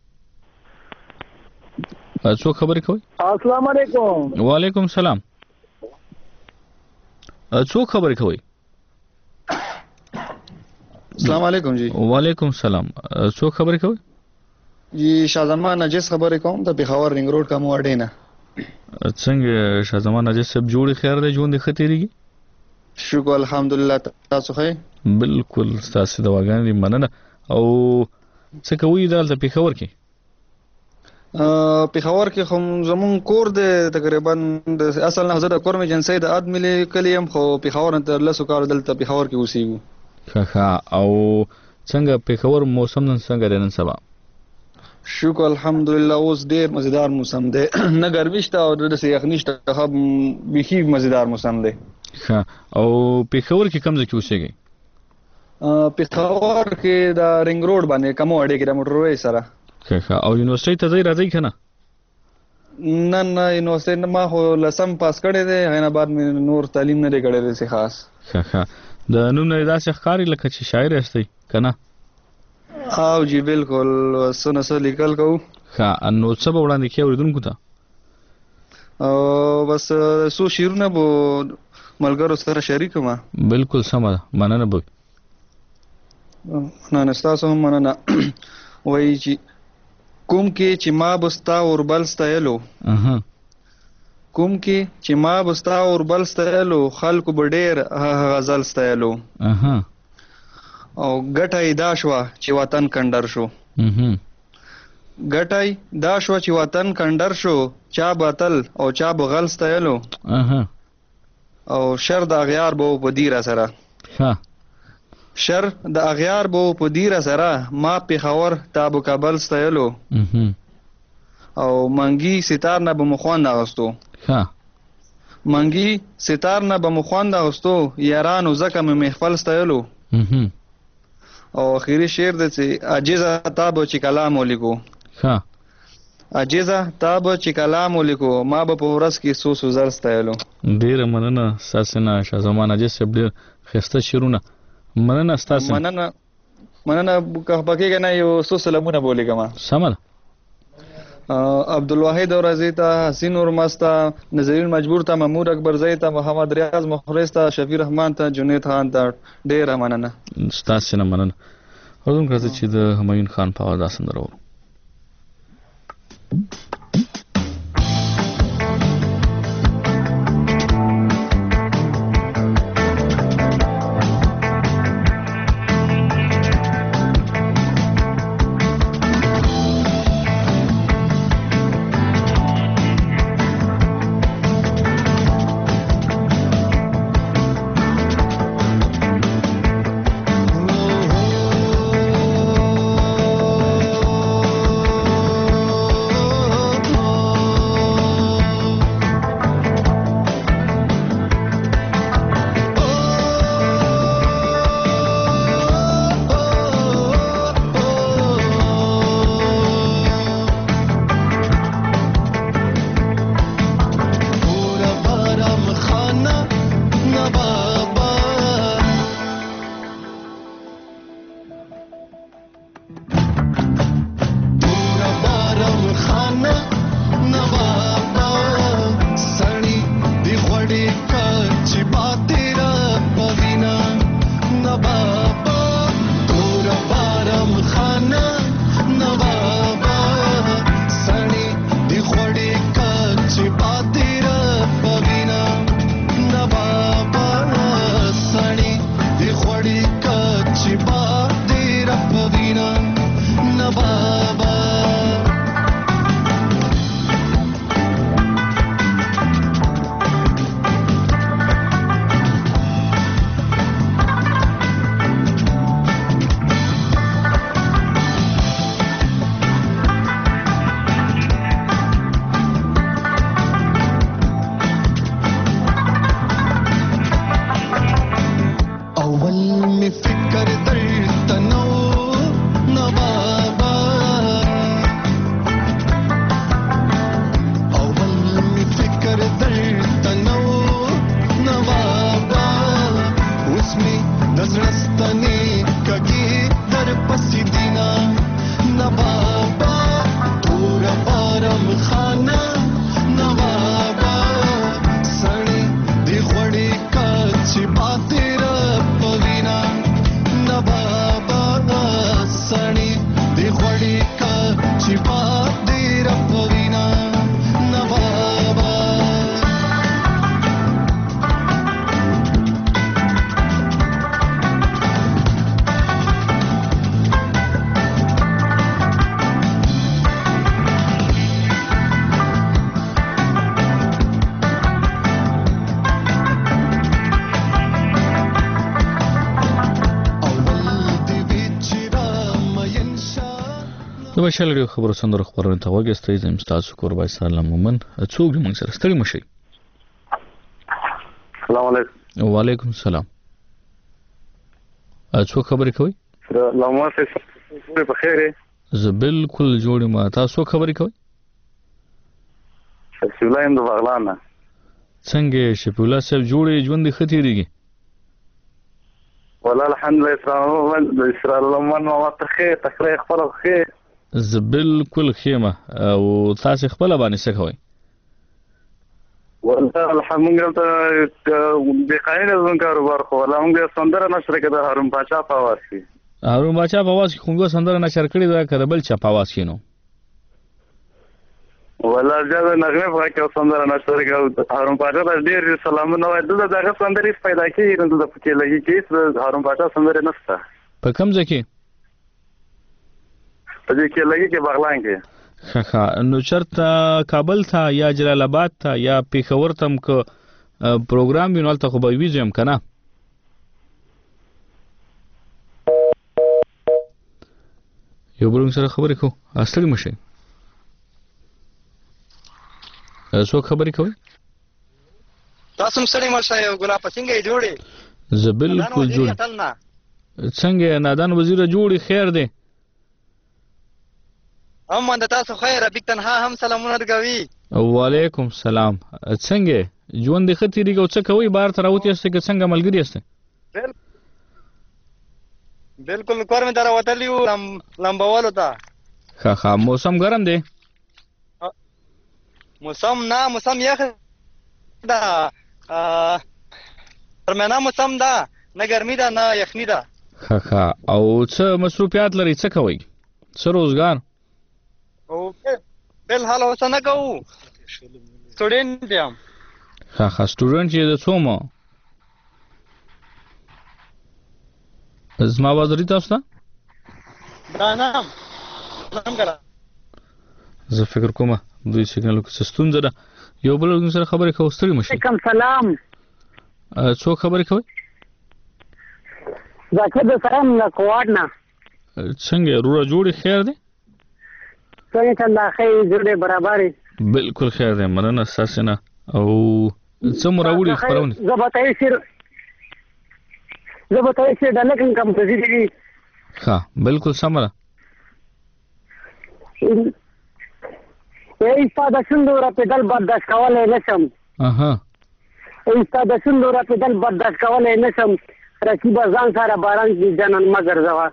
څو خبرې کوي السلام علیکم وعلیکم السلام څو خبرې کوي السلام علیکم جی وعلیکم السلام څو خبرې کوي جی شازمان نجس خبرې کوم د پیښور رنګ روډ کوم وړینا څنګه شازمان نجس سب جوړي خیر دی ژوند خطرېږي شکر الحمدلله تاسو ښه بالکل تاسو د واګان مننه او څه کوي دلته پیښور کې پیښور کې هم زمون کور د تقریبا اصل نه زړه کور مې جنسي د ادملي کلیم خو پیښور ته لسو کار دلته پیښور کې اوسېږو ښه او څنګه پیښور موسم نن څنګه دی نن سبا شکر الحمدلله اوس ډیر مزیدار موسم دی نه ګرمي شته او د یخني شته خو بيخي مزیدار موسم دی ښه او پیښور کې کوم ځای کې اوسېږي پیښور کې د رنګ روډ باندې کوم اړې کې د موټروي سره ښه او یونیورسيټي ته ځای راځي کنه نه یونیورسيټي ما خو لسم پاس کړی دی غینه بعد مې نور تعلیم نه کړی دی خاص ښه د نوم نه داسې ښکاری لکه چې شاعر یاستئ کنه او جی بالکل سونه سره لیکل کوو ښه نو څه به وړاندې کې اوریدونکو ته او بس سو شیرونه بو ملګرو سره شریک ما بالکل سم مننه به نه نستاسو هم مننه وای چې کوم کې چې ما بستا اوربل ستایلو کوم کې چې ما بستا اوربل ستایلو خلکو بډیر غزل ستایلو او ګټای دا شو چې وطن کندر شو ګټای دا شو چې وطن کندر شو چا باطل او چا بغل ستایلو او شر د اغیار بو په دیره سره شر د اغیار بو په دیره سره ما پیښور تابو کابل ستایلو او منګي ستار نه به مخوان اغستو منګي ستار نه به مخوان اغستو یارانو زکه مې محفل ستایلو او اخیری شعر د چې عجزه تابو چې کلام ولیکو عجزه تابو چې کلام ولیکو ما به په ورځ کې سو زر ستایلو ډیر مننه ساسنه شازمان عجز ډیر خسته شیرونه مننه تاسو مننه پکې نه یو سو سلامونه بولیګم سمه عبدالواحد اور ازیتا حسین اور مستا نظرین مجبور تا محمود اکبر زیتا محمد ریاض مخلص تا شفیع رحمان تا جنید خان تا ډیر مننه تاسو نه مننه اردن کړه چې د همایون خان په اواز سندرو د بشل ریو خبرو سندرو خبرونه ته وګستئ زم تاسو قربای سلام مومن څوک موږ سره ستړي مشي. السلام علیکم. وعلیکم السلام. څوک خبرې کوي؟ سلام علیکم. په خیر زه بالکل جوړ ما. تاسو خبرې کوي؟ شفیع الله ایم د بغلان. څنګه شفیع الله صاحب جوړې ژوند ختیریږي؟ والله الحمدلله اسرائیل لمن ما تخې تخریخ خپل خې ز بالکل خیمه او تاسو خپل باندې څه کوي؟ والله الحمدلله د قاینه زون کاروبار خو والله موږ سندره نشر کړه هارون بچا په आवाज کې. هارون بچا په आवाज کې کومه سندره نشر کړې ده کړه بل چا په आवाज کې نو؟ والله زه نغمه په کې سندره نشر کړه هارون بچا د ډیر سلامونه وای دغه سندري پیدا کړي نو د پکې لګي کې هارون بچا سندره نشته. په کوم ځای کې؟ په دې کې لګي کې بغلان کې. ښه نو چرته کابل ته یا جلال آباد ته یا پیښور ته م کو پروګرام وینول ته خو به ویزم کنه. یو بل سره خبرې کو اصلي مشه. څو خبرې کوي؟ تاسو هم سړی مرشه یو ګلا پسنګ جوړي. زه بالکل جوړ. څنګه نادان وزیر جوړي خیر دی. هم د تاسو خیر ابي تنها هم سلامونه درګوي. وعلیکم السلام. څنګه ژوند د خطرې کو څه کوي بار تر اوتی است که څنګه ملګری است؟ بالکل کور مې درا وتلیو لمبولو تا. ښه موسم ګرم دی. موسم یخ دا ترمنه موسم دا نه ګرمي دا نه یخني دا. ښه او څه مصروفیات لري څه کوي؟ څه روزګار؟ او بل حال اوس نه کوو. سټوډنټ یم. ښه سټوډنټ یې د څومره؟ زما आवाज لري تاسو ته؟ دا نه کړه. زه فکر کوم دوی سیګنال کې ستونزه ده. یو بل سره خبرې کوو ستړي مشي. وعلیکم سلام. څوک خبرې کوي؟ ذاکر د سلام له کوټ نه. څنګه روړه جوړي خیر دی؟ څنګه الله خیر جوړه برابر. بالکل خیر دی مننه اساسه نه او څه مراوړي خبرونه. زبته چې د لکن کمپوزیټ دي. ها بالکل سمره. ایستاده شندوره پیدل برداشت کولای نشم. ایستاده شندوره پیدل برداشت کولای نشم. رقیب ځان سره باران کې جنن مگر زوا.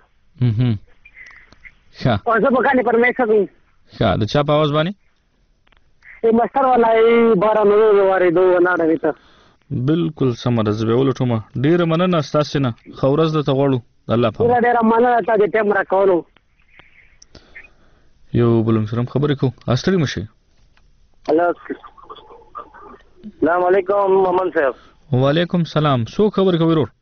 ښه او زه به کله پرمیشن کوم. ښه د چا په आवाज باندې؟ مستر والای باران وره دوه نه راوته. بالکل سمره زه به ولټوم. ډیر مننه تاسو نه خورز د تغړو الله په. ډیر مننه ته د ټیم را کولو. یو بلم سره خبرې کو استړي مشي. الو السلام علیکم محمد صاحب. وعلیکم السلام. څو خبر کوي ورور؟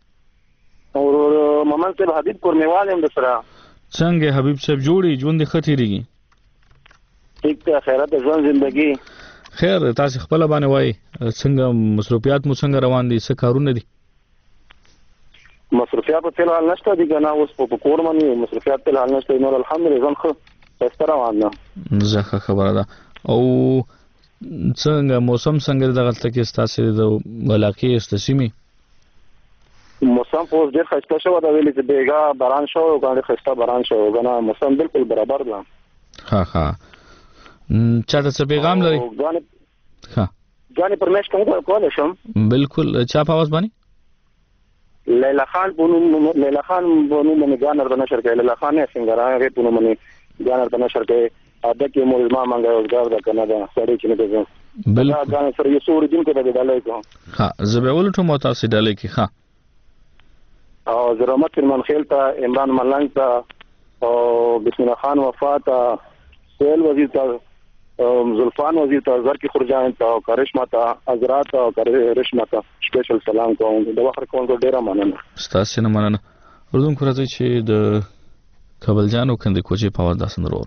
اور محمد صاحب حبیب کورنیوال هم دسرا. څنګه حبیب صاحب جوړي ژوند ختیریږي؟ ټیک ته خیرات ژوند ژوندۍ. خیر تاسو خپل باندې وای څنګه مصروفیات مو څنګه روان دي څه کارونه دي؟ مصروفیات په فلحال نشته دي کنه اوس په کور باندې مصروفیات په حال نشته نو الحمدلله ځم خو ستاره وانه. زه خبره ده. او څنګه موسم څنګه دغه تلکه تاسو د علاقې استسیمي؟ موسم په ډېر خسته شو دا ویلې چې بیګا باران شو او غاړي خسته باران شو غنا موسم بالکل برابر ده. ها چاته څه پیغام لري؟ ها ځان پرمیش کوم کولای شم. بالکل چا په आवाज باندې؟ لیلا خان بونو من جانر د نشر کې لیلا خان څنګه راغی بونو من جانر د نشر کې اده کې ملما مانګه روزګار د کنده سړی چې نه ده. بالکل دا سره یو سور دین کې د ډالۍ کوم. ها زبېول ټو متاسي ډالۍ کې ها او زرمت من خیل ته عمران ملنګ ته او بسم الله خان وفات سیل وزیر ته زلفان وزیر ته زرکی خرجان ته کرشما ته حضرات او کرشما ته سپیشل سلام کوم. د وخت کوم ډیره مننه. ستاسو نه مننه. ورته کوم راځي چې د کابل جانو کندې کوچي پاور داسن ورور.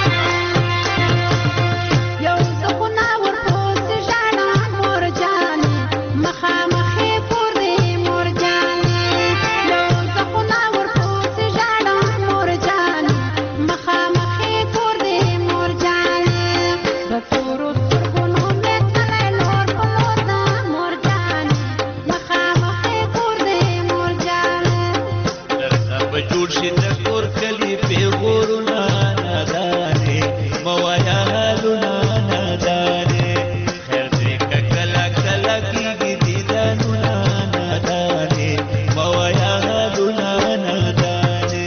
یو څه خو نا ورته ځانا مور جانې جوړ شي د کور کلی پیغورونه نادانې موایا حالونه نادانې خیر دې کله کله کېږي دیدنونه نادانې موایا حالونه نادانې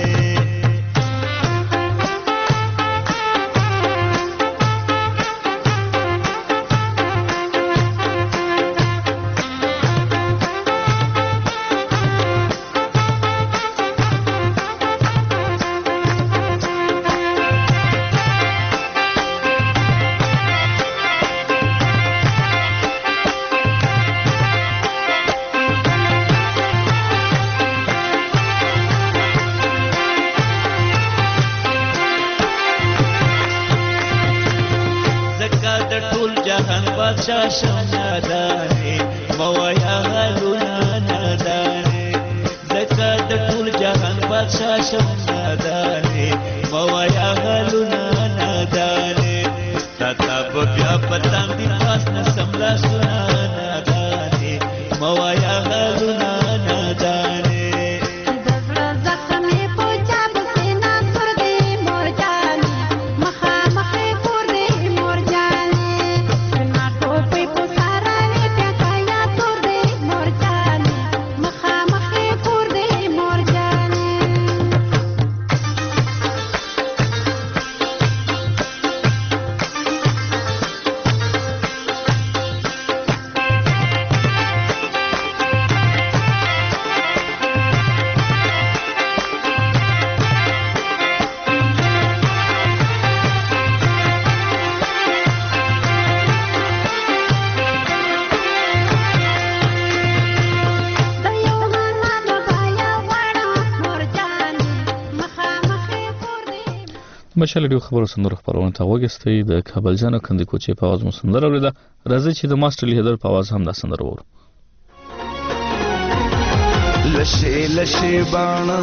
شم نادانې موایا حالونه نادانې ځکه د ټول جهان بادشاه شم نادانې موایا حالونه نادانې تا به بیا پتان دي پاس نه سملاسونه نادانې موایا حالونه نادانې مشال ډیو خبرو سندرو خبرونه ته وګستئ د کابل جان کندې کوچې په आवाज مو سندره اوریده راځي چې د ماستر لیدر په आवाज هم دا سندره وورو لشه لشه باڼه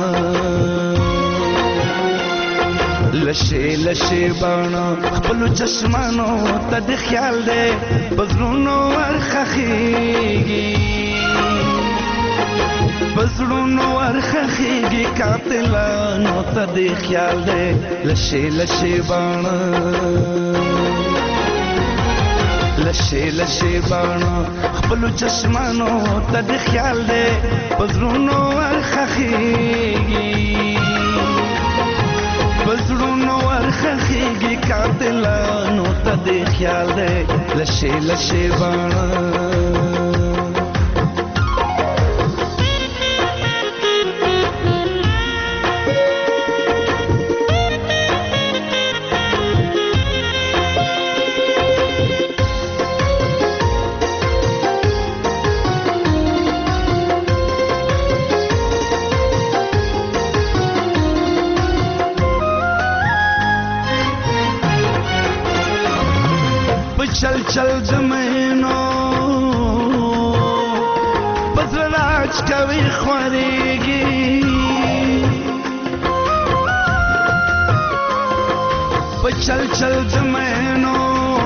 لشه لشه باڼه خپل چشمانو ته د خیال دې بزرونو ورخخيږي بزړونو ورخخيږي قاتلانو ته د خیال دې لشه لشه باڼه لشه لشه باڼه خپل چشمانو ته د خیال دې بزړونو ورخخيږي بزړونو ورخخيږي قاتلانو ته د خیال دې لشه لشه باڼه चल चल जमीनो बजराज कवि ख्वारेगी चल चल जमीनो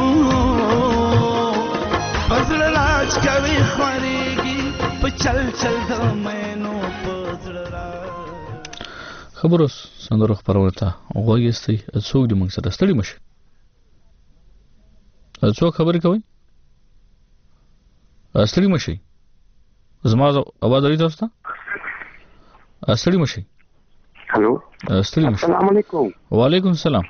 बजराज कवि ख्वारेगी चल चल जमीनो خبرو سندرو خبرونه ته وګورئ څوک دې موږ سره ستړي مشه څوک خبرې کوي ستړي مشي زما आवाज لري تاسو ته ستړي مشي هلو ستړي مشي السلام علیکم وعلیکم السلام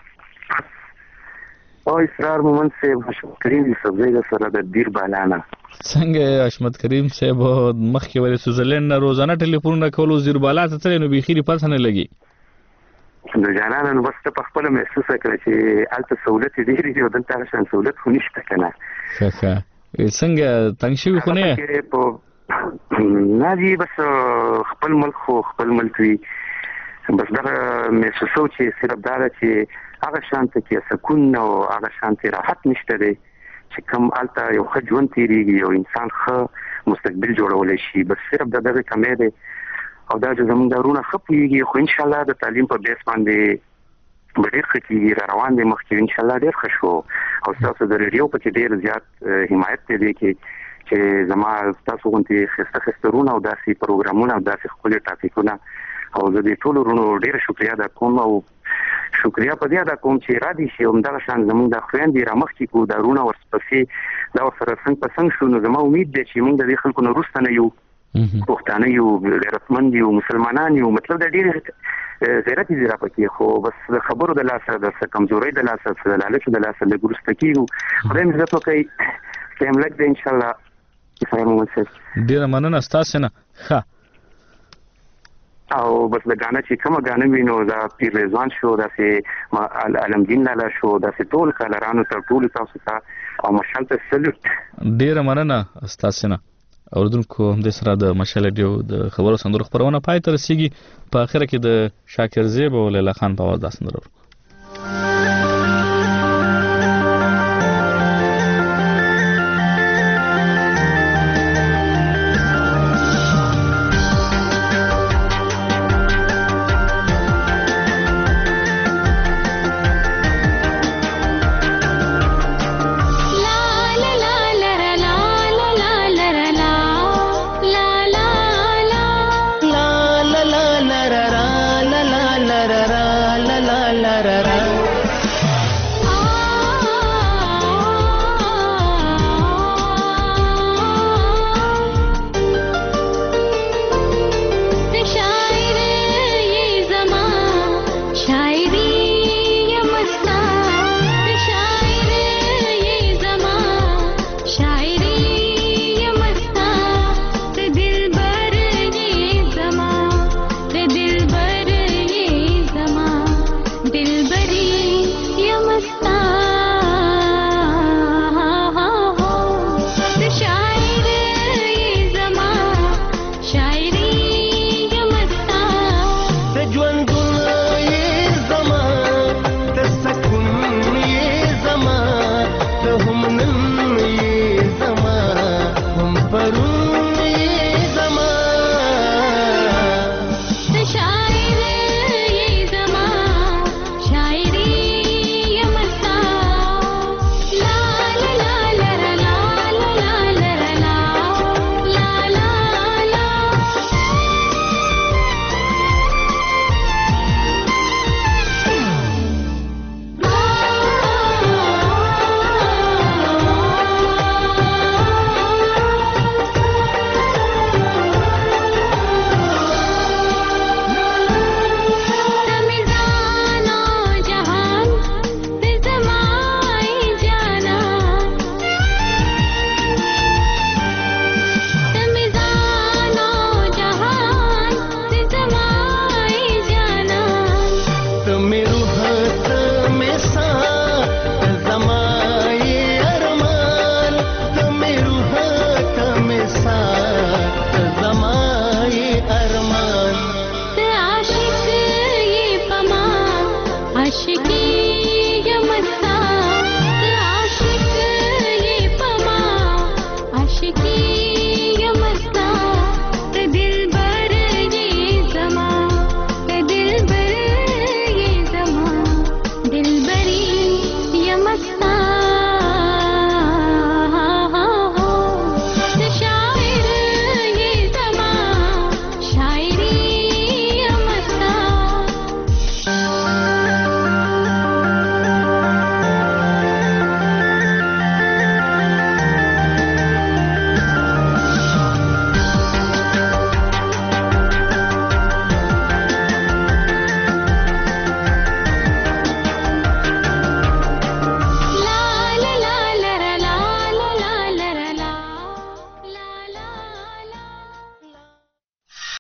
او اسرار مومن صاحب حشمت کریم صاحب سره د دیر بالانا څنګه حشمت کریم صاحب مخکې ولې سوزرلند نه روزانه ټلیفون کولو زیر بالا ته تل نو بيخيري پاتې نه لګي د جانانو بس په خپل محسوس کړ چې الته سہولت ډېری دی او دلته شان سہولت خو نشته کنه ښه څنګه تنګ شوی خو نه نه دی بس خپل ملک وی بس دا محسوسو چې صرف دا چې هغه شانته کې سکون او هغه شانته راحت نشته دی چې کوم الته یو ښه ژوند تیریږي او انسان ښه مستقبل جوړولای شي بس صرف دغه کمې دی او دا چې زموږ دارونه خپيږي خو ان شاء الله د تعلیم په بیس باندې ډېر ښه کیږي روان دي مخکې ان شاء الله ډېر ښه شو او تاسو د ریډیو په کې ډېر زیات حمایت دی چې زما تاسو غونډې خسته رونه او داسې پروګرامونه او داسې خپل ټاپکونه او زه د ټولو ورونو ډېره شکریا ادا کوم او شکریا په دې ادا کوم چې را دي شي همدغه شان زموږ د خویندې رامخکې کړو دا ورونه ورپسې دا ورسره څنګ په څنګ شو نو زما امید دی چې موږ د دې خلکو نه وروسته نه یو پښتانه یو غیرتمند یو مسلمانان یو مطلب د ډېر غیرت دي را پکې خو بس د خبرو د لاسه د کمزورۍ د لاسه د لالچو د لاسه لږ وروسته کېږو خدای مې عزت وکړي ټایم لږ دی انشاءالله ډېره مننه ستاسې نه ښه او بس د غانا چې کومه غانا وینو دا پیر رضوان شو داسې علمدین لاله شو داسې ټول کلرانو تر ټولو تاسو ته او مشال ته سلوټ ډېره مننه ستاسې نه اوردونکو همدې سره د مشال ریډیو د خبرو سندرو خپرونه پای ته رسیږي په اخره کې د شاکر زیب او لیلا خان په اواز دا سندره